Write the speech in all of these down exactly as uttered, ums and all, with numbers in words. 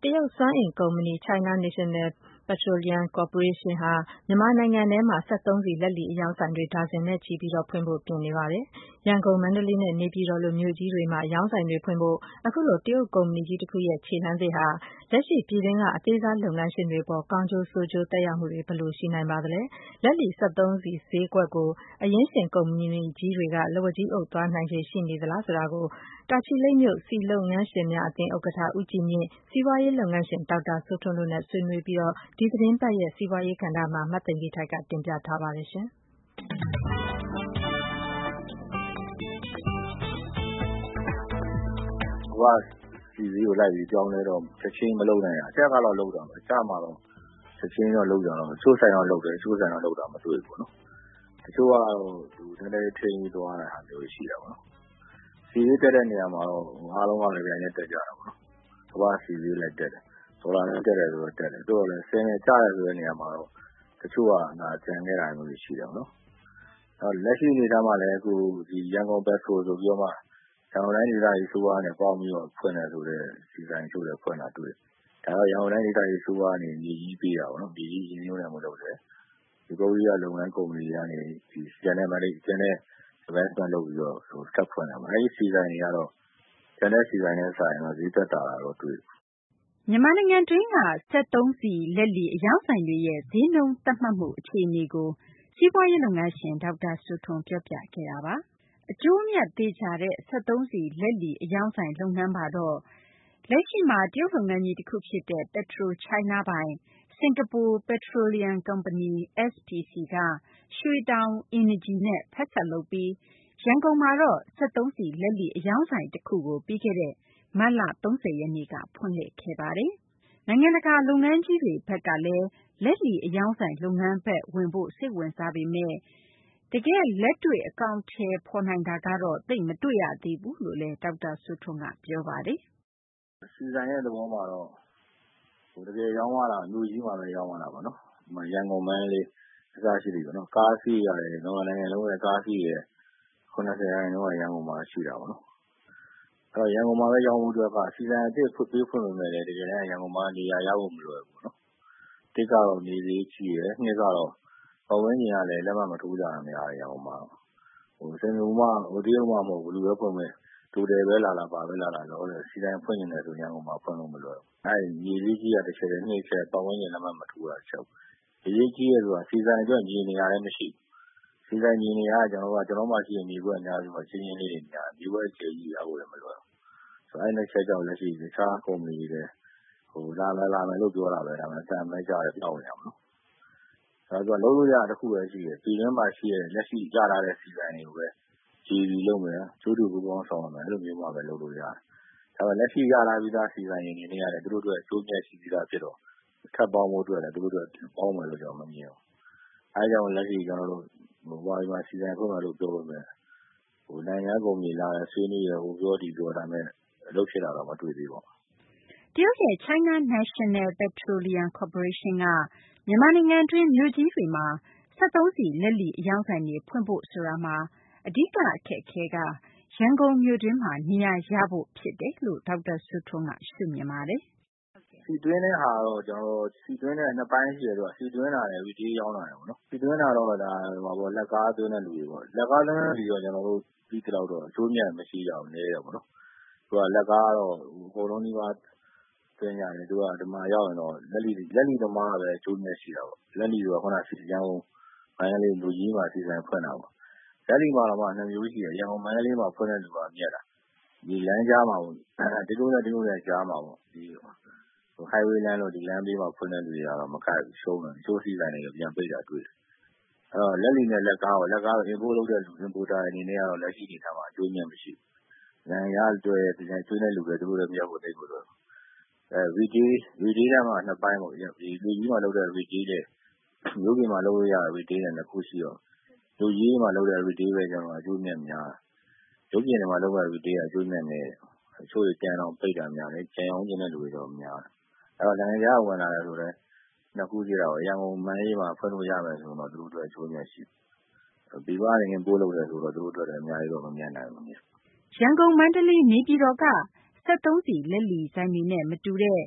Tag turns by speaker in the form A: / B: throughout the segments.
A: တရုတ်စွမ်းအင်ကုမ္ပဏီ China National Petroleum Corporation ဟာမြန်မာနိုင်ငံထဲမှာစက်သုံးဆီလက်လီအရောင်းဆိုင်တွေဒါဇင်နဲ့ချီပြီးဖွင့်ဖို့ပြင်နေပါတယ်။ ရန်ကုန်မန္တလေးနဲ့နေပြည်တော်လိုမြို့ကြီးတွေမှာအရောင်းဆိုင်တွေဖွင့်ဖို့အခုလိုတရုတ်ကုမ္ပဏီကြီးတစ်ခုရဲ့ခြေလှမ်းသစ်ဟာလက်ရှိပြည်တွင်းကအသေးစားလုပ်ငန်းရှင်တွေအပေါ်ကောင်းကျိုးဆိုးကျိုးသက်ရောက်မှုတွေဘယ်လိုရှိနိုင်ပါသလဲ။လက်လီစက်သုံးဆီဈေးကွက်ကိုအရင်းရှင်ကုမ္ပဏီကြီးတွေကလက်ဝါးကြီးအုပ်သွားနိုင်ခြေရှိနေသလားဆိုတာကိုတာချီလိတ်မြို့ဆီလုပ်ငန်းရှင်များအသင်းဥက္ကဋ္ဌဦးကြည်မြင့်စီးပွားရေးလုပ်ငန်းရှင်ဒေါက်တာစိုးထွန်းတို့နဲ့ဆွေးနွေးပြီးဒီသတင်းပတ်ရဲ့စီးပွားရေးကဏ္ဍမှာမသိင်္ဂီထိုက်ကတင်ပြထားပါတယ်ရှင်။
B: ဟိုကစီစီကိုလိုက်ပြီးကြောင်းလဲတော့ချက်ချင်းမလုပ်နိုင်တာအချက်ကတော့လုပ်တာပဲအချမှာတော့ချက်ချင်းတော့လုပ်ကြတော့ချိုးဆိုင်တော့လုပ်တယ်ချိုးဆိုင်တော့လုပ်တာမတွေ့ဘူးပေါ့နော်တချို့ကတော့သူနည်းနည်းထိန်းပြီးသွားတဲ့ဟာမျိုးရှိတာပေါ့နော်စီစီတက်တဲ့နေရာမှာတော့အားလုံးကလည်းပြန်ရက်တက်ကြတာပေါ့နော်ကမ္ဘာစီစီလည်းတက်တယ်ဒေါ်လာလည်းတက်တယ်ဆိုတော့တက်တယ်တို့လည်းဆင်းနေကြရဆိုတဲ့နေရာမှာတော့တချို့ကငါကြံခဲ့တာမျိုးရှိတယ်ပေါ့နော်အဲလက်ရှိအနေထားမှာလည်းအခုဒီရန်ကုန်ဘက်ဆိုဆိုပြီးတော့မှရန်ကုန်တိုင်းဒေသကြီးဆိုးဝါးနဲ့ပေါင်းပြီးတော့ဖွင့်တယ်ဆိုတဲ့စီဆိုင်ချို့လည်းဖွင့်တာတွေ့ဒါတော့ရန်ကုန်တိုင်းဒေသကြီးဆိုးဝါးနေမြေကြီးပေးတာပေါ့နော်မြေကြီးရင်းနှီးမြှုပ်နှံမှုလုပ်တယ်ဒီပုဂ္ဂလိကလုပ်ငန်းကုမ္ပဏီကနေဒီကျန်တဲ့မလေးကျန်တဲ့ investment လုပ်ပြီးတော့ဆိုတက်ဖွင့်တာပါအဲဒီစီဆိုင်တွေကတော့ကျန်တဲ့စီဆိုင်နဲ့ဆိုင်တော့ဈေးသက်တာတော့တွေ့
C: မြန်မာနိုင်ငံတွင်းကစက်သုံးဆီလက်လီအရောင်းဆိုင်တွေရဲ့ဈေးနှုန်းသတ်မှတ်မှုအခြေအနေကိုစီးပွားရေးလုပ်ငန်းရှင်ဒေါက်တာစိုးထွန်းပြောပြခဲ့တာပါအကျိုးအမြတ်သေချာတဲ့စက်သုံးဆီလက်လီအရောင်းဆိုင်လုပ်ငန်းပါတော့လက်ရှိမှာတရုတ်လုပ်ငန်းကြီးတစ်ခုဖြစ်တဲ့ Petro China ပိုင် Singapore Petroleum Company အက်စ် ပီ စီ ကရွှေတောင် Energy နဲ့ဖက်စပ်လုပ်ပြီးရန်ကုန်မှာတော့စက်သုံးဆီလက်လီအရောင်းဆိုင်တစ်ခုကိုပြီးခဲ့တဲ့မတ်လ၃၀ရက်နေ့ကဖွင့်လှစ်ခဲ့ပါတယ်။နိုင်ငံတကာလုပ်ငန်းကြီးတွေဘက်ကလည်းလက်လီအရောင်းဆိုင်လုပ်ငန်းဘက်ဝင်ဖို့စိတ်ဝင်စားပေမဲ့တကယ်လက်တွေ့အကောင်အထည်ဖော်နိုင်တာကတော့သိပ်မတွေ့ရသေးဘူးလို့လည်းဒေါက်တာစိုးထွန်းကပြောပါတယ်
B: ။စီဆိုင်ရဲ့သဘောမှာတော့ဟိုတကယ်ရောင်းရတာမြို့ကြီးမှာပဲရောင်းရတာပေါ့နော်။ဒီရန်ကုန်မန္တလေးအစရှိတယ်ပေါ့နော်။ကားစီးရတယ်မြန်မာနိုင်ငံလုံးရဲ့ကားစီးရဲ့ခုနစ်ဆယ်ရာခိုင်နှုန်းကရန်ကုန်မှာရှိတာပေါ့နော်။အဲရန်ကုန်မှာပဲရောင်းဖို့အတွက်ကစီဆိုင်အစ်စ်ဖွင့်ပေးဖွင့်ပေးမယ်လေတကယ်လည်းရန်ကုန်မှာနေရာရဖို့မလွယ်ဘူးနော်။တစ်ကတော့နေသေးကြီးရယ်နှစ်ကတော့ပတ်ဝန်းကျင်ကလည်းလက်မှတ်မထိုးကြတာများရန်ကုန်မှာဟိုစင်ကာပူမှာဟိုတရုတ်မှာမဟုတ်ဘူးလူပဲဖွင့်မယ်ဒူတယ်ပဲလာလာပါပဲလာလာတော့လေစီတိုင်းဖွင့်နေတယ်ဆိုရန်ကုန်မှာဖွင့်လို့မလွယ်ဘူးအဲဒီမြေကြီးကြီးကတစ်ချက်တည်းနှိမ့်ချက်ပတ်ဝန်းကျင်လက်မှတ်မထိုးတာချက်မြေကြီးကြီးရဲ့ဆိုတာစီဆိုင်အတွက်မြေနေရာလည်းမရှိစီဆိုင်မြေနေရာကကျွန်တော်ကကျွန်တော်မှရှိရင်မြေကွက်အများစုမှာချင်းချင်းလေးတွေများမြေကွက်အခြေကြီးရဖို့လည်းမလွယ်ဘူးဆိုအဲဒီနှစ်ချက်ကြောင့်လက်ရှိတခြားကုမ္ပဏီတွေဟိုလာမယ်လာမယ်လို့ပြောတာပဲဒါပေမဲ့စံမဲကြတယ်ပြောင်းနေရမှာနော်ဒါဆိုလုံးလို့ရတစ်ခုပဲရှိတယ်ပြည်တွင်းမှာရှိတဲ့လက်ရှိကြလာတဲ့စီဆိုင်တွေကိုပဲ ဂျီ ဗီ လုပ်မယ်ကျိုးတူပူပေါင်းဆောင်ရမယ်အဲ့လိုမျိုးမှပဲလုပ်လို့ရတယ်ဒါပေမဲ့လက်ရှိရလာပြီးသားစီဆိုင်တွေနေရတယ်သူတို့တို့အကျိုးမြတ်ရှိပြီးသားဖြစ်တော့ထပ်ပေါင်းဖို့အတွက်လည်းသူတို့တို့ပေါင်းမယ်လို့ကျွန်တော်မမြင်ဘူးအဲကြောင့်လက်ရှိကျွန်တော်တို့ဟိုဘာဒီမှာစီဆိုင်ဖွင့်မယ်လို့ပြောလို့မယ်ဟိုနိုင်ငံကုမ္ပဏီလာဆွေးနွေးရဟိုပြောဒီပြောဒါမဲ့လုပ်ဖြစ်တာတော့မတွေ့သေးပါဘူး
C: တရုတ်ရဲ့ China National Petroleum Corporation ကမြန်မာနိုင်ငံတွင်းမြို့ကြီးတွေမှာစက်သုံးဆီလက်လီအရောင်းဆိုင်တွေဖွင့်ဖို့ဆိုတာမှာအဓိကအခက်အခဲကရန်ကုန်မြို့တွင်းမှာနေရာရဖို့ဖြစ်တယ်လို့ဒေါက်တာစိုးထွန်းကရှုမြင်ပါတယ်
B: စီတွင်းတဲ့ဟာတော့ကျွန်တော်စီတွင်းတဲ့နှစ်ပိုင်းရှိတယ်ဆိုတော့စီတွင်းတာလည်း retail ရောင်းတာတယ်ပေါ့နော်စီတွင်းတာတော့ဒါဟိုပေါ့လက်ကားသွင်းတဲ့လူတွေပေါ့လက်ကားသွင်းတဲ့လူတွေကျွန်တော်တို့ပြီးတော့တော့အကျိုးမြတ်မရှိကြဘူးနေတယ်ပေါ့နော်သူကလက်ကားတော့ဟိုလုံးဒီပါသွင်းရတယ်သူကဒီမှာရောက်ရင်တော့လက်လီလက်လီသမားကပဲအကျိုးမြတ်ရှိတာပေါ့လက်လီကခုနစီရန်ကုန်မန္တလေးလူကြီးမှာစီဆိုင်ဖွင့်တာပေါ့လက်လီမှာတော့မှနှစ်မျိုးရှိတယ်ရန်ကုန်မန္တလေးမှာဖွင့်တဲ့လူကမြတ်တာဒီလမ်းကြားမှာပေါ့ဒီလိုနဲ့ဒီလိုနဲ့ကြားမှာပေါ့ဒီဟို highway လမ်းလို့ဒီလမ်းဘေးမှာဖွင့်တဲ့လူတွေကတော့မကိုက်ဘူးရှုံးတယ်အကျိုးစီဆိုင်တွေကပြန်ပိတ်တာတွေ့တယ်အဲ့တော့လက်လီနဲ့လက်ကားကိုလက်ကားကို import လုပ်တဲ့လူ importer အနေနဲ့ကတော့လက်ရှိအနေထားမှာအကျိုးမြတ်မရှိဘူးနိုင်ငံရတွေ့တဲ့ကျွေးတဲ့လူတွေသူတို့လည်းမရောက်ဘူးတိတ်ကိုတော့အဲ retail retail ထဲမှာနှစ်ပိုင်းပေါ့ဒီလူကြီးမှာလုပ်တဲ့ retail နဲ့မြို့ပြင်မှာလုပ်ရတဲ့ retail နဲ့နှစ်ခုရှိတော့လူကြီးမှာလုပ်တဲ့ retail ပဲကျွန်တော်အကျိုးမြတ်များရုပ်ပြင်တွေမှာလုပ်တဲ့ retail ကအကျိုးမြတ်နေအချို့တွေပြန်တော့ပိတ်တာများတယ်ကျန်အောင်ကျင်တဲ့လူတွေတော့များတယ်အဲ့တော့နိုင်ငံခြားဝင်လာတယ်ဆိုတော့နှစ်ခုရှိတာပေါ့ရန်ကုန်မန္တလေးမှာဖွင့်လို့ရမယ်ဆိုတော့သူတို့အတွက်အကျိုးမြတ်ရှိဒီဘာတွေပို့လို့လဲဆိုတော့သူတို့အတွက်လည်းအများကြီးတော့မမြတ်နိုင်ဘူး
C: ရန်ကုန်မန္တလေးနေပြည်တော်ကစက်သုံးဆီလက်လီဆိုင်တွေနဲ့မတူတဲ့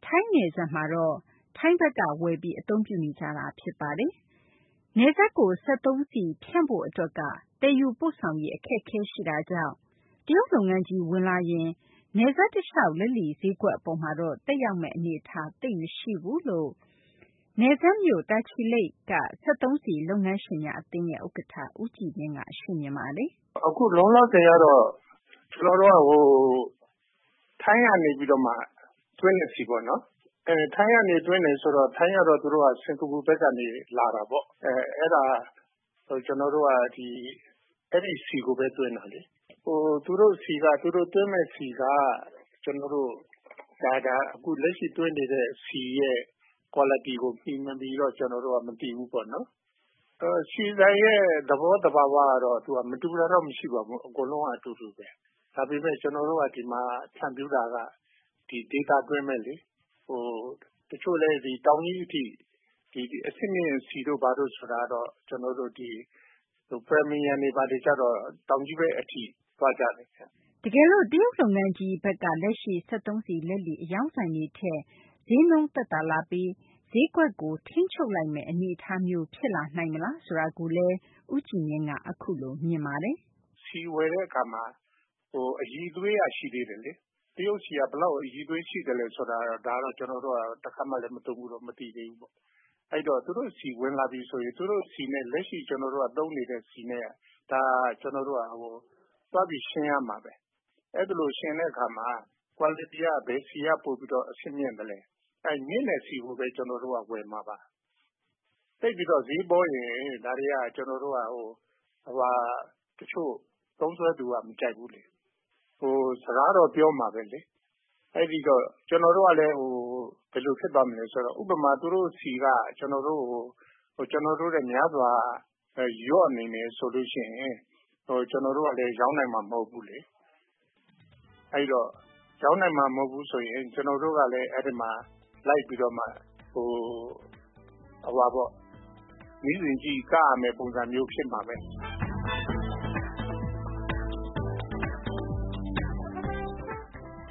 C: ထိုင်းနယ်စပ်မှာတော့ထိုင်းဘက်ကဝယ်ပြီးအသုံးပြုနေကြတာဖြစ်ပါတယ်။နယ်စပ်ကိုစက်သုံးဆီဖြန့်ဖို့အတွက်ကတည်ယူပို့ဆောင်ရေးအခက်အခဲရှိတာကြောင့်တရုတ်လုပ်ငန်းကြီးဝင်လာရင်နယ်စပ်တလျှောက်လက်လီဈေးကွက်အပေါ်မှာတော့တက်ရောက်မဲ့အနေအထားသိပ်မရှိဘူးလို့နယ်စပ်မြို့တာချီလိတ်ကစက်သုံးဆီလုပ်ငန်းရှင်များအသင်းရဲ့ဥက္ကဋ္ဌဦးကြည်မင်းကရှင်းပြပါတယ်
D: ။အခုလုံးလောက်တယ်ရတော့ကျွန်တော်တို့ကဟိုထိုင်းကနေပြီးတော့မှတွင်းနေစီပေါ့နော်။အဲထိုင်းကနေတွင်းနေဆိုတော့ထိုင်းကတော့သူတို့ကစင်ကာပူဘက်ကနေလာတာပေါ့။အဲအဲ့ဒါကျွန်တော်တို့ကဒီအဲ့ဒီစီကိုပဲတွင်းတာလေ။ဟိုသူတို့စီကသူတို့တွင်းမဲ့စီကကျွန်တော်တို့ဒါဒါအခုလက်ရှိတွင်းနေတဲ့စီရဲ့ quality ကိုပြီးမပြီးတော့ကျွန်တော်တို့ကမသိဘူးပေါ့နော်။အဲစီဆိုင်ရဲ့သဘောတဘာဝကတော့သူကမတူတာတော့မရှိပါဘူးအကုန်လုံးအတူတူပဲ။ဒါပေမဲ့ကျွန်တော်တို့ကဒီမှာဖြန့်ပြူတာကဒီ data တွင်းမဲ့လေဟိုတချို့လဲဒီတောင်ကြီးအထိဒီဒီအစစ်မြင့်စီတို့ဘာတို့ဆိုတာတော့ကျွန်တော်တို့ဒီဟို premium တွေဘာတွေကြတော့တောင်ကြီးပဲအထိသွားကြတယ်
C: တကယ်လို့တရုတ်လုပ်ငန်းကြီးဘက်ကလက်ရှိစက်သုံးစီလက်လီအယောင်းဆိုင်တွေထက်ဈေးနှုန်းသက်သာလာပြီးဈေးကွက်ကိုထိန်းချုပ်လိုက်မဲ့အနေအထားမျိုးဖြစ်လာနိုင်မလားဆိုတာကိုလည်းဦးကြည်မြင့်ကအခုလိုမြင်ပါတယ်
D: စီဝယ်တဲ့အခါမှာဟိုအည်သွေးရရှိသေးတယ်လေတရုတ်စီကဘလောက်အည်သွေးရှိတယ်လဲဆိုတာဒါတော့ကျွန်တော်တို့ကတစ်ခါမှလည်းမသုံးဘူးတော့မသိသေးဘူးပေါ့အဲ့တော့သူတို့စီဝင်လာပြီဆိုရင်သူတို့စီနဲ့လက်ရှိကျွန်တော်တို့ကသုံးနေတဲ့စီနဲ့ဒါကျွန်တော်တို့ကဟိုသွားပြီးရှင်းရမှာပဲအဲ့ဒါလို့ရှင်းတဲ့အခါမှာ quality ကဘယ်စီကပို့ပြီးတော့အဆင့်မြင့်တယ်လဲအဲ့မြင့်တဲ့စီကိုပဲကျွန်တော်တို့ကဝယ်မှာပါတိတ်ပြီးတော့ဈေးပေါ်ရင်ဒါတွေကကျွန်တော်တို့ကဟိုဟိုဟာတချို့သုံးစွဲသူကမကြိုက်ဘူးလေဟိုစကားတော့ပြောမှာပဲလေအဲ့ဒီတော့ကျွန်တော်တို့ကလည်းဟိုဘယ်လိုဖြစ်သွားမလဲဆိုတော့ဥပမာသူတို့စီကကျွန်တော်တို့ဟိုဟိုကျွန်တော်တို့ရဲ့များစွာရော့အနေနဲ့ဆိုလို့ရှိရင်ဟိုကျွန်တော်တို့ကလည်းရောင်းနိုင်မှာမဟုတ်ဘူးလေအဲ့တော့ရောင်းနိုင်မှာမဟုတ်ဘူးဆိုရင်ကျွန်တော်တို့ကလည်းအဲ့ဒီမှာလိုက်ပြီးတော့မှဟိုဟိုပါပေါ့မိစဉ်ကြီးကရမယ်ပုံစံမျိုးဖြစ်မှာပဲ